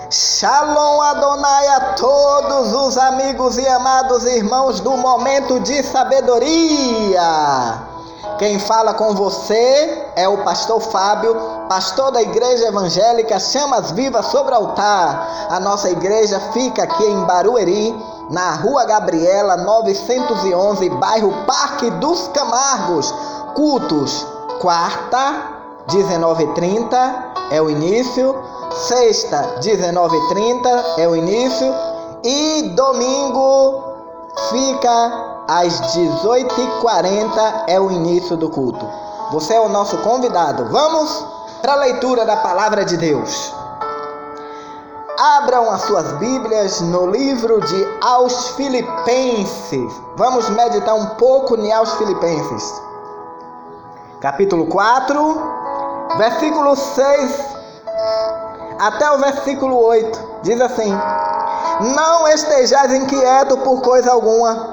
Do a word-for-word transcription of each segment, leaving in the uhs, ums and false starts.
Shalom Adonai a todos os amigos e amados irmãos do Momento de Sabedoria. Quem fala com você é o pastor Fábio, pastor da Igreja Evangélica Chamas Vivas sobre o Altar. A nossa igreja fica aqui em Barueri, na Rua Gabriela novecentos e onze, bairro Parque dos Camargos. Cultos, quarta, dezenove e trinta é o início. Sexta, dezenove e trinta é o início. E domingo fica às dezoito e quarenta é o início do culto. Você é o nosso convidado. Vamos para a leitura da Palavra de Deus. Abram as suas Bíblias no livro de Aos Filipenses. Vamos meditar um pouco em Aos Filipenses. Capítulo quatro, versículo seis até o versículo oito, diz assim: não estejais inquietos por coisa alguma,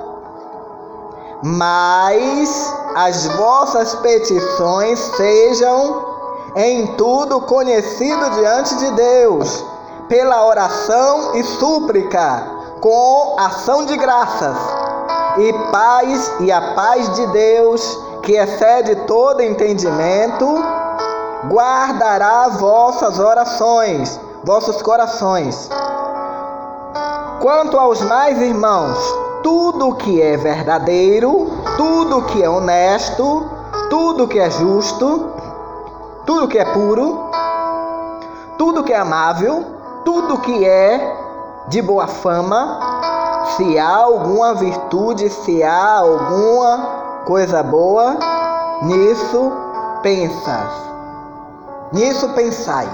mas as vossas petições sejam em tudo conhecido diante de Deus, pela oração e súplica, com ação de graças, e paz e a paz de Deus, que excede todo entendimento, guardará vossas orações, vossos corações. Quanto aos mais irmãos, tudo que é verdadeiro, tudo que é honesto, tudo que é justo, tudo que é puro, tudo que é amável, tudo que é de boa fama, se há alguma virtude, se há alguma coisa boa, nisso pensas. Nisso pensai.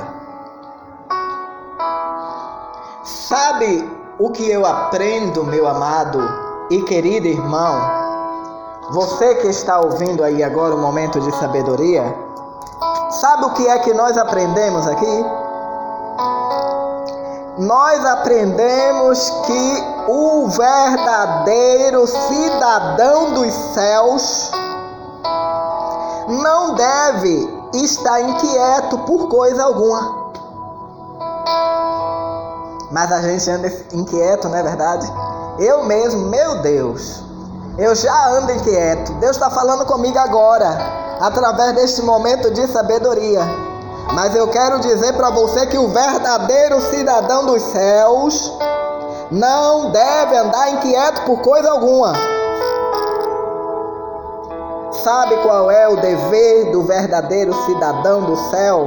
Sabe o que eu aprendo, meu amado e querido irmão? Você que está ouvindo aí agora o Momento de Sabedoria, sabe o que é que nós aprendemos aqui? Nós aprendemos que o verdadeiro cidadão dos céus não deve estar inquieto por coisa alguma. Mas a gente anda inquieto, não é verdade? Eu mesmo, meu Deus, eu já ando inquieto. Deus está falando comigo agora, através deste momento de sabedoria. Mas eu quero dizer para você que o verdadeiro cidadão dos céus não deve andar inquieto por coisa alguma. Sabe qual é o dever do verdadeiro cidadão do céu?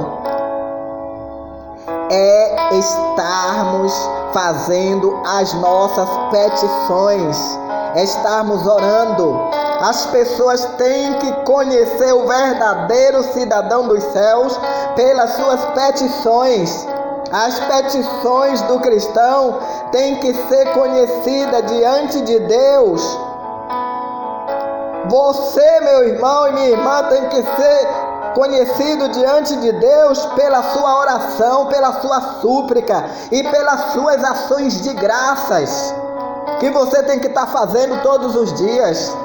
É estarmos fazendo as nossas petições, é estarmos orando. As pessoas têm que conhecer o verdadeiro cidadão dos céus pelas suas petições. As petições do cristão têm que ser conhecidas diante de Deus. Você, meu irmão e minha irmã, tem que ser conhecido diante de Deus pela sua oração, pela sua súplica e pelas suas ações de graças que você tem que estar fazendo todos os dias.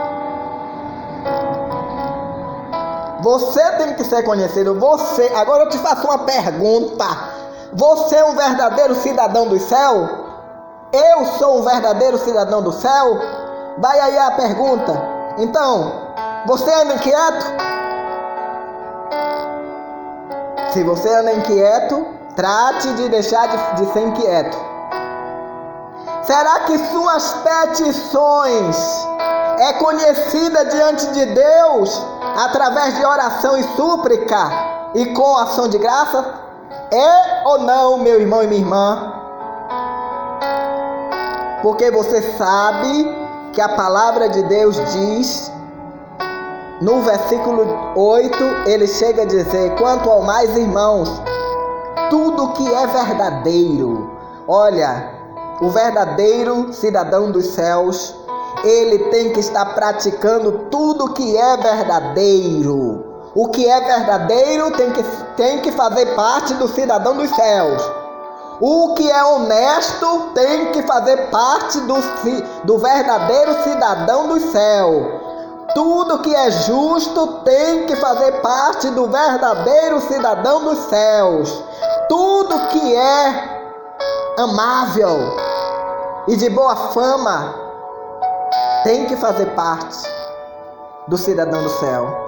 Você tem que ser conhecido. Você, agora eu te faço uma pergunta. Você é um verdadeiro cidadão do céu? Eu sou um verdadeiro cidadão do céu? Vai aí a pergunta. Então, você anda inquieto? Se você anda inquieto, trate de deixar de, de ser inquieto. Será que suas petições é conhecida diante de Deus através de oração e súplica e com ação de graça? É ou não, meu irmão e minha irmã? Porque você sabe que a palavra de Deus diz, no versículo oito, ele chega a dizer: quanto ao mais irmãos, tudo que é verdadeiro. Olha, o verdadeiro cidadão dos céus, ele tem que estar praticando tudo que é verdadeiro. O que é verdadeiro tem que, tem que fazer parte do cidadão dos céus. O que é honesto tem que fazer parte do, do verdadeiro cidadão do céu. Tudo que é justo tem que fazer parte do verdadeiro cidadão dos céus. Tudo que é amável e de boa fama tem que fazer parte do cidadão do céu.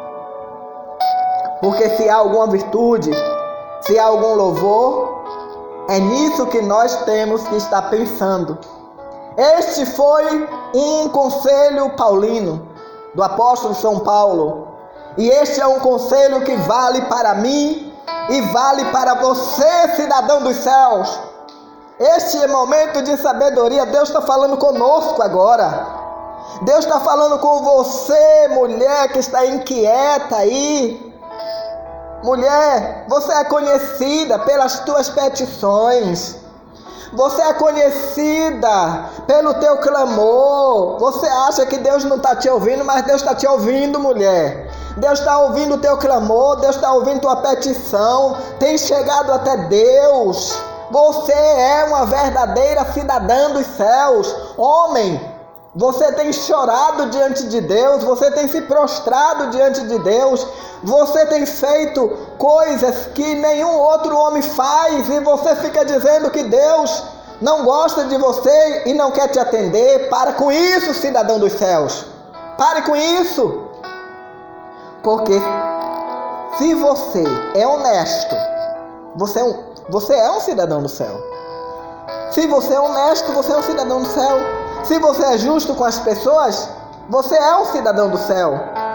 Porque se há alguma virtude, se há algum louvor, é nisso que nós temos que estar pensando. Este foi um conselho paulino, do apóstolo São Paulo. E este é um conselho que vale para mim e vale para você, cidadão dos céus. Este é momento de sabedoria. Deus está falando conosco agora. Deus está falando com você, mulher que está inquieta aí. Mulher, você é conhecida pelas tuas petições. Você é conhecida pelo teu clamor. Você acha que Deus não está te ouvindo, mas Deus está te ouvindo, mulher. Deus está ouvindo o teu clamor, Deus está ouvindo tua petição. Tem chegado até Deus. Você é uma verdadeira cidadã dos céus. Homem, você tem chorado diante de Deus, você tem se prostrado diante de Deus, você tem feito coisas que nenhum outro homem faz e você fica dizendo que Deus não gosta de você e não quer te atender. Para com isso, cidadão dos céus. Pare com isso. Porque se você é honesto, você é um, você é um cidadão do céu. Se você é honesto, você é um cidadão do céu. Se você é justo com as pessoas, você é um cidadão do céu.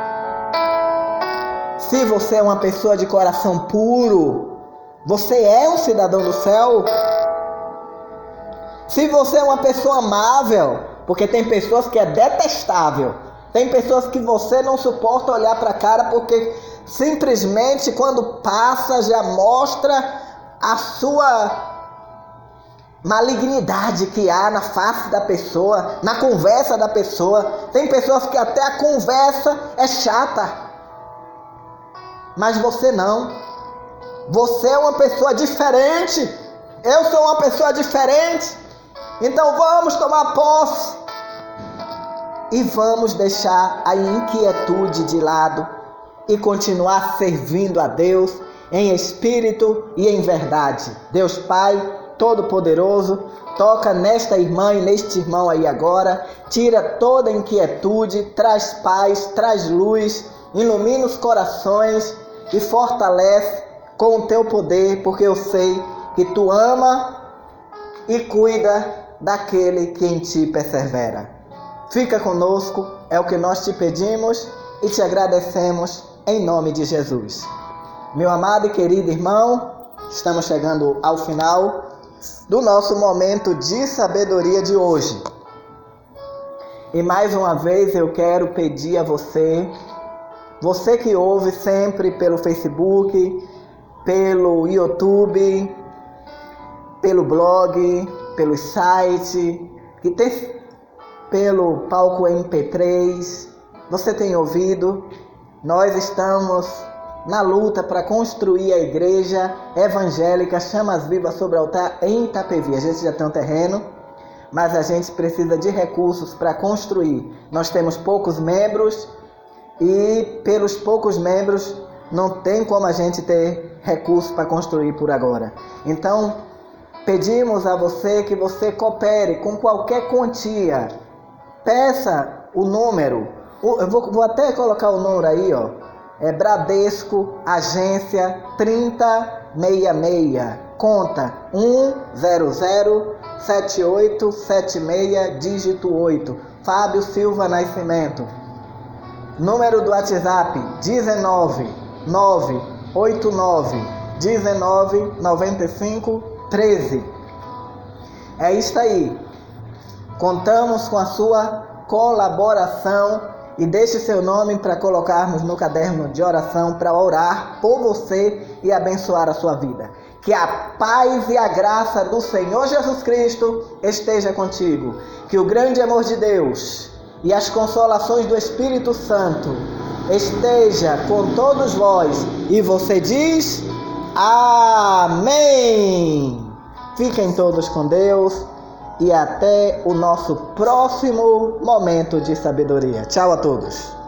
Se você é uma pessoa de coração puro, você é um cidadão do céu. Se você é uma pessoa amável, porque tem pessoas que é detestável. Tem pessoas que você não suporta olhar para a cara porque simplesmente quando passa já mostra a sua malignidade que há na face da pessoa, na conversa da pessoa. Tem pessoas que até a conversa é chata. Mas você não. Você é uma pessoa diferente. Eu sou uma pessoa diferente. Então vamos tomar posse. E vamos deixar a inquietude de lado e continuar servindo a Deus em espírito e em verdade. Deus Pai Todo-Poderoso, toca nesta irmã e neste irmão aí agora, tira toda inquietude, traz paz, traz luz, ilumina os corações e fortalece com o teu poder, porque eu sei que tu ama e cuida daquele que em ti persevera. Fica conosco, é o que nós te pedimos e te agradecemos em nome de Jesus. Meu amado e querido irmão, estamos chegando ao final do nosso momento de sabedoria de hoje. E mais uma vez eu quero pedir a você, você que ouve sempre pelo Facebook, pelo YouTube, pelo blog, pelo site, que tem, pelo palco M P três, você tem ouvido, nós estamos na luta para construir a igreja evangélica Chamas Vivas sobre o Altar em Itapevi. A gente já tem um terreno, mas a gente precisa de recursos para construir. Nós temos poucos membros e pelos poucos membros não tem como a gente ter recursos para construir por agora. Então, pedimos a você que você coopere com qualquer quantia. Peça o número. Eu vou, vou até colocar o número aí, ó. É Bradesco, agência trinta sessenta e seis, conta um zero zero sete oito sete seis, dígito oito, Fábio Silva Nascimento. Número do WhatsApp dezenove, nove oito nove, dezenove, noventa e cinco, treze. É isso aí. Contamos com a sua colaboração. E deixe seu nome para colocarmos no caderno de oração para orar por você e abençoar a sua vida. Que a paz e a graça do Senhor Jesus Cristo esteja contigo. Que o grande amor de Deus e as consolações do Espírito Santo esteja com todos vós. E você diz amém. Fiquem todos com Deus. E até o nosso próximo momento de sabedoria. Tchau a todos.